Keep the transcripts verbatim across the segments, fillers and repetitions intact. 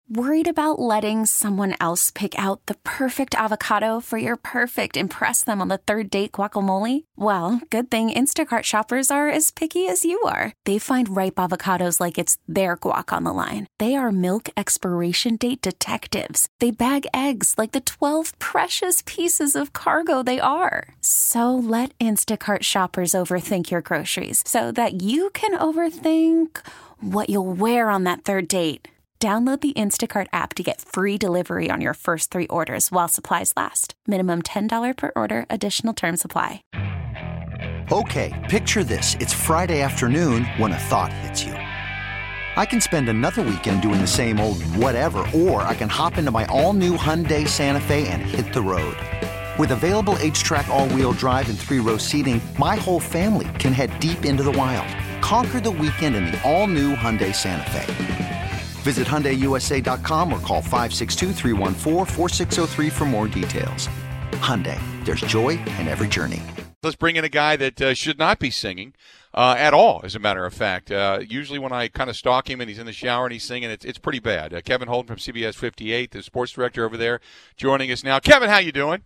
Worried about letting someone else pick out the perfect avocado for your perfect impress them on the third date guacamole? Well, good thing Instacart shoppers are as picky as you are. They find ripe avocados like it's their guac on the line. They are milk expiration date detectives. They bag eggs like the twelve precious pieces of cargo they are. So let Instacart shoppers overthink your groceries so that you can overthink what you'll wear on that third date. Download the Instacart app to get free delivery on your first three orders while supplies last. Minimum ten dollars per order. Additional terms apply. Okay, picture this. It's Friday afternoon when a thought hits you. I can spend another weekend doing the same old whatever, or I can hop into my all-new Hyundai Santa Fe and hit the road. With available H-Track all-wheel drive and three-row seating, my whole family can head deep into the wild. Conquer the weekend in the all-new Hyundai Santa Fe. Visit Hyundai U S A dot com or call five six two, three one four, four six zero three for more details. Hyundai, there's joy in every journey. Let's bring in a guy that uh, should not be singing uh, at all, as a matter of fact. Uh, usually when I kind of stalk him and he's in the shower and he's singing, it's, it's pretty bad. Uh, Kevin Holden from C B S fifty-eight, the sports director over there, joining us now. Kevin, how you doing?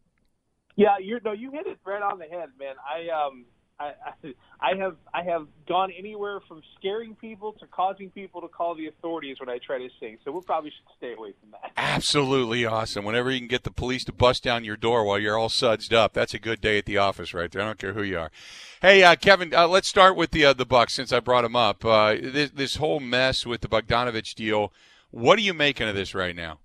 Yeah, you no, you hit it right on the head, man. I um. I, I, I have I have gone anywhere from scaring people to causing people to call the authorities when I try to sing. So we probably should stay away from that. Absolutely awesome. Whenever you can get the police to bust down your door while you're all sudsed up, that's a good day at the office right there. I don't care who you are. Hey, uh, Kevin, uh, let's start with the uh, the Bucks since I brought him up. Uh, this, this whole mess with the Bogdanovich deal, what are you making of this right now?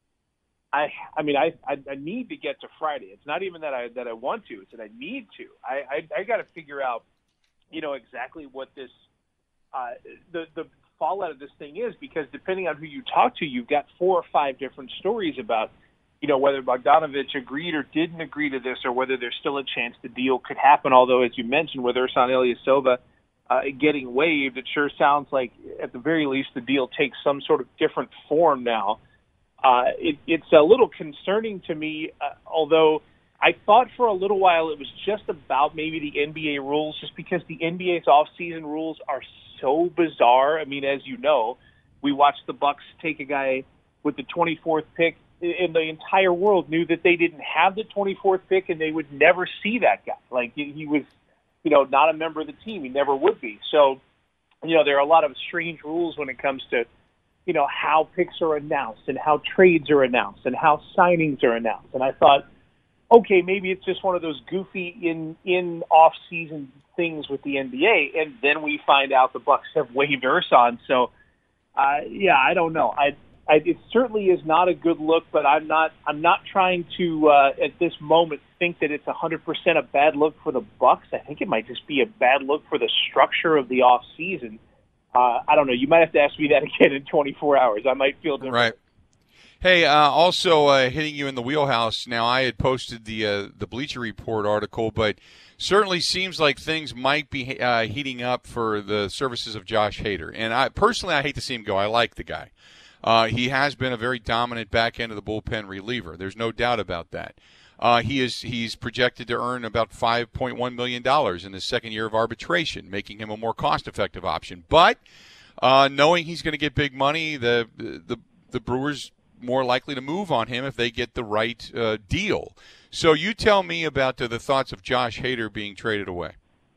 I, I mean, I, I, I need to get to Friday. It's not even that I that I want to; it's that I need to. I, I, I got to figure out, you know, exactly what this, uh, the the fallout of this thing is, because depending on who you talk to, you've got four or five different stories about, you know, whether Bogdanovich agreed or didn't agree to this, or whether there's still a chance the deal could happen. Although, as you mentioned, with Ersan Ilyasova uh, getting waived, it sure sounds like at the very least the deal takes some sort of different form now. Uh, it, it's a little concerning to me, uh, although I thought for a little while it was just about maybe the N B A rules, just because the N B A's off-season rules are so bizarre. I mean, as you know, we watched the Bucks take a guy with the twenty-fourth pick, and the entire world knew that they didn't have the twenty-fourth pick, and they would never see that guy. Like, he was, you know, not a member of the team. He never would be. So, you know, there are a lot of strange rules when it comes to, you know, how picks are announced and how trades are announced and how signings are announced. And I thought, okay, maybe it's just one of those goofy in in off season things with the N B A. And then we find out the Bucks have waived Ersan. So, uh, yeah, I don't know. I, I it certainly is not a good look, but I'm not I'm not trying to uh, at this moment think that it's one hundred percent a bad look for the Bucks. I think it might just be a bad look for the structure of the off season. Uh, I don't know. You might have to ask me that again in twenty-four hours. I might feel different. Right. Hey, uh, also uh, hitting you in the wheelhouse. Now, I had posted the uh, the Bleacher Report article, but certainly seems like things might be uh, heating up for the services of Josh Hader. And I personally, I hate to see him go. I like the guy. Uh, he has been a very dominant back end of the bullpen reliever. There's no doubt about that. Uh, he is he's projected to earn about five point one million dollars in his second year of arbitration, making him a more cost-effective option. But uh, knowing he's going to get big money, the the the Brewers more likely to move on him if they get the right uh, deal. So you tell me about uh, the thoughts of Josh Hader being traded away.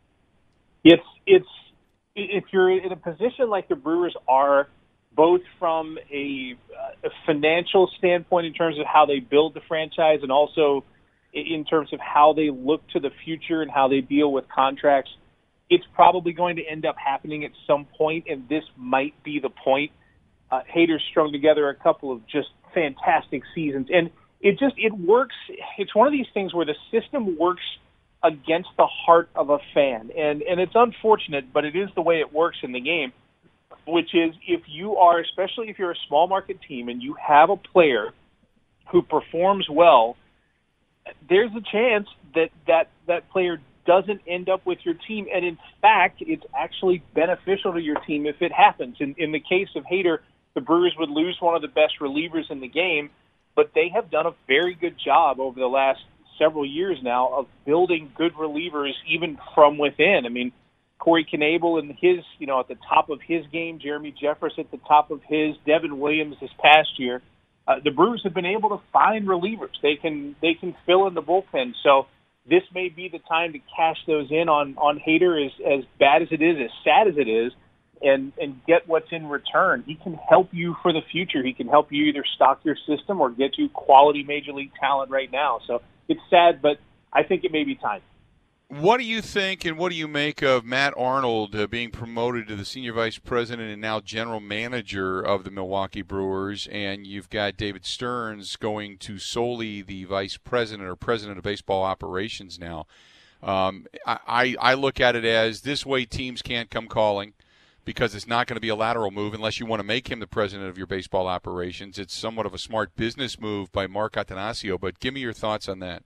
It's it's if you're in a position like the Brewers are, both from a, uh, a financial standpoint in terms of how they build the franchise and also in terms of how they look to the future and how they deal with contracts, it's probably going to end up happening at some point, and this might be the point. Uh, Hader's strung together a couple of just fantastic seasons, and it just it works. It's one of these things where the system works against the heart of a fan, and and it's unfortunate, but it is the way it works in the game, which is if you are, especially if you're a small market team and you have a player who performs well, there's a chance that that, that player doesn't end up with your team. And in fact, it's actually beneficial to your team if it happens. In, in the case of Hader, the Brewers would lose one of the best relievers in the game, but they have done a very good job over the last several years now of building good relievers even from within. I mean, Corey Knebel in his, you know, at the top of his game, Jeremy Jeffress at the top of his, Devin Williams this past year. Uh, the Brewers have been able to find relievers. They can they can fill in the bullpen. So this may be the time to cash those in on on Hader, as as bad as it is, as sad as it is, and and get what's in return. He can help you for the future. He can help you either stock your system or get you quality major league talent right now. So it's sad, but I think it may be time. What do you think and what do you make of Matt Arnold uh, being promoted to the senior vice president and now general manager of the Milwaukee Brewers, and you've got David Stearns going to solely the vice president or president of baseball operations now? Um, I, I look at it as this way teams can't come calling because it's not going to be a lateral move unless you want to make him the president of your baseball operations. It's somewhat of a smart business move by Mark Attanasio, but give me your thoughts on that.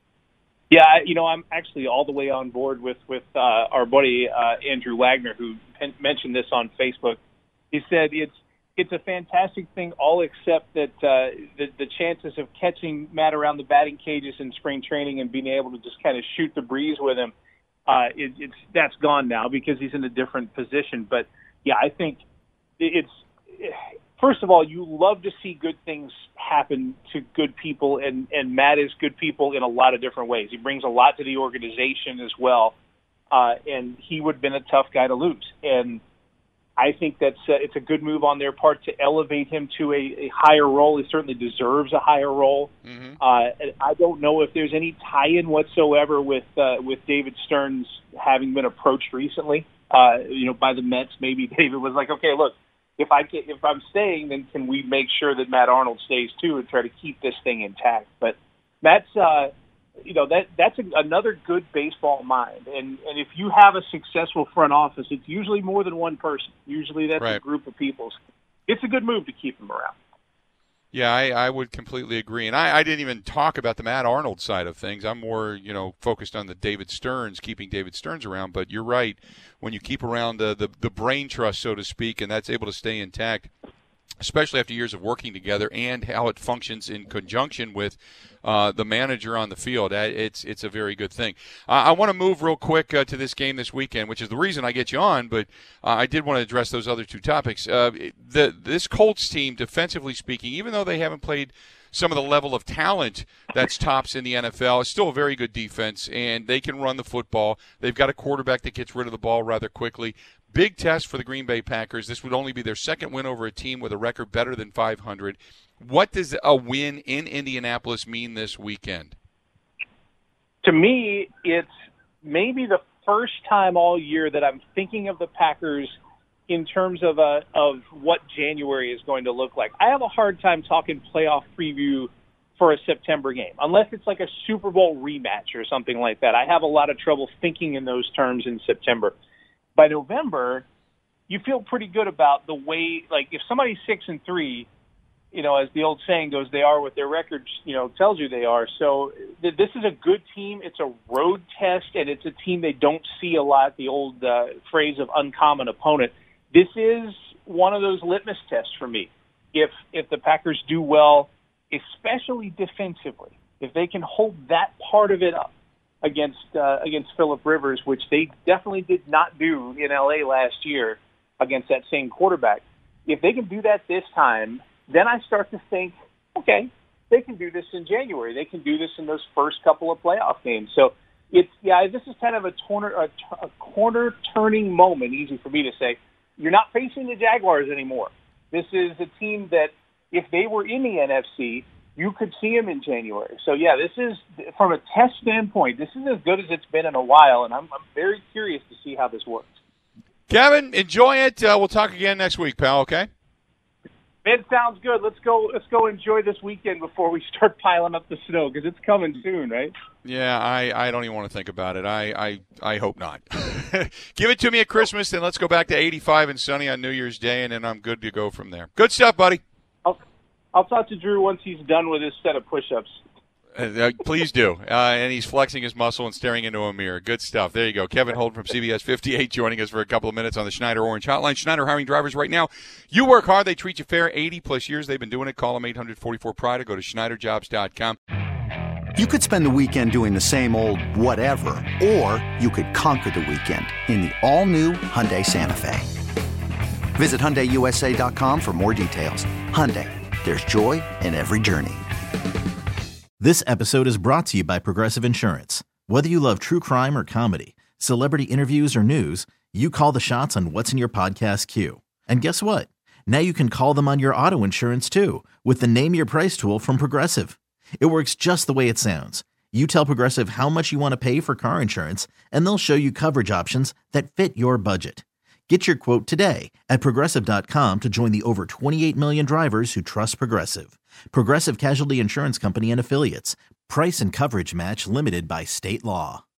Yeah, you know, I'm actually all the way on board with with uh, our buddy uh, Andrew Wagner, who pen- mentioned this on Facebook. He said it's it's a fantastic thing, all except that uh, the, the chances of catching Matt around the batting cages in spring training and being able to just kind of shoot the breeze with him, uh, it, it's that's gone now because he's in a different position. But yeah, I think it's. First of all, you love to see good things happen to good people, and, and Matt is good people in a lot of different ways. He brings a lot to the organization as well, uh, and he would have been a tough guy to lose. And I think that's uh, it's a good move on their part to elevate him to a, a higher role. He certainly deserves a higher role. Mm-hmm. Uh, I don't know if there's any tie-in whatsoever with uh, with David Stearns having been approached recently, uh, you know, by the Mets. Maybe David was like, okay, look, If I can, if I'm staying, then can we make sure that Matt Arnold stays too and try to keep this thing intact? But Matt's, uh, you know, that that's a, another good baseball mind. And and if you have a successful front office, it's usually more than one person. Usually that's right. A group of people. It's a good move to keep them around. Yeah, I, I would completely agree. And I, I didn't even talk about the Matt Arnold side of things. I'm more, you know, focused on the David Stearns, keeping David Stearns around. But you're right. When you keep around the, the, the brain trust, so to speak, and that's able to stay intact, especially after years of working together and how it functions in conjunction with uh, the manager on the field, it's it's a very good thing. Uh, I want to move real quick uh, to this game this weekend, which is the reason I get you on, but uh, I did want to address those other two topics. Uh, the This Colts team, defensively speaking, even though they haven't played some of the level of talent that's tops in the N F L, is still a very good defense, and they can run the football. They've got a quarterback that gets rid of the ball rather quickly. Big test for the Green Bay Packers. This would only be their second win over a team with a record better than five hundred. What does a win in Indianapolis mean this weekend? To me, it's maybe the first time all year that I'm thinking of the Packers in terms of a, of what January is going to look like. I have a hard time talking playoff preview for a September game, unless it's like a Super Bowl rematch or something like that. I have a lot of trouble thinking in those terms in September. By November, you feel pretty good about the way, like if somebody's six and three, you know, as the old saying goes, they are what their record, you know, tells you they are. So th- this is a good team. It's a road test, and it's a team they don't see a lot, the old uh, phrase of uncommon opponent. This is one of those litmus tests for me. If if the Packers do well, especially defensively, if they can hold that part of it up against uh, against Phillip Rivers, which they definitely did not do in L A last year against that same quarterback. If they can do that this time, then I start to think, okay, they can do this in January. They can do this in those first couple of playoff games. So it's yeah, this is kind of a, corner, a, a corner-turning moment, easy for me to say. You're not facing the Jaguars anymore. This is a team that if they were in the N F C, you could see them in January. So, yeah, this is, from a test standpoint, this is as good as it's been in a while, and I'm, I'm very curious to see how this works. Kevin, enjoy it. Uh, we'll talk again next week, pal, okay? It sounds good. Let's go Let's go enjoy this weekend before we start piling up the snow, because it's coming soon, right? Yeah, I, I don't even want to think about it. I, I, I hope not. Give it to me at Christmas, and let's go back to eighty-five and sunny on New Year's Day, and then I'm good to go from there. Good stuff, buddy. I'll, I'll talk to Drew once he's done with his set of push-ups. Uh, please do. Uh, and he's flexing his muscle and staring into a mirror. Good stuff. There you go. Kevin Holden from C B S fifty-eight joining us for a couple of minutes on the Schneider Orange Hotline. Schneider hiring drivers right now. You work hard. They treat you fair. eighty plus years they've been doing it. Call them eight hundred forty-four Pride or go to Schneider Jobs dot com. You could spend the weekend doing the same old whatever, or you could conquer the weekend in the all-new Hyundai Santa Fe. Visit Hyundai U S A dot com for more details. Hyundai, there's joy in every journey. This episode is brought to you by Progressive Insurance. Whether you love true crime or comedy, celebrity interviews or news, you call the shots on what's in your podcast queue. And guess what? Now you can call them on your auto insurance too with the Name Your Price tool from Progressive. It works just the way it sounds. You tell Progressive how much you want to pay for car insurance, and they'll show you coverage options that fit your budget. Get your quote today at Progressive dot com to join the over twenty-eight million drivers who trust Progressive. Progressive Casualty Insurance Company and Affiliates. Price and coverage match limited by state law.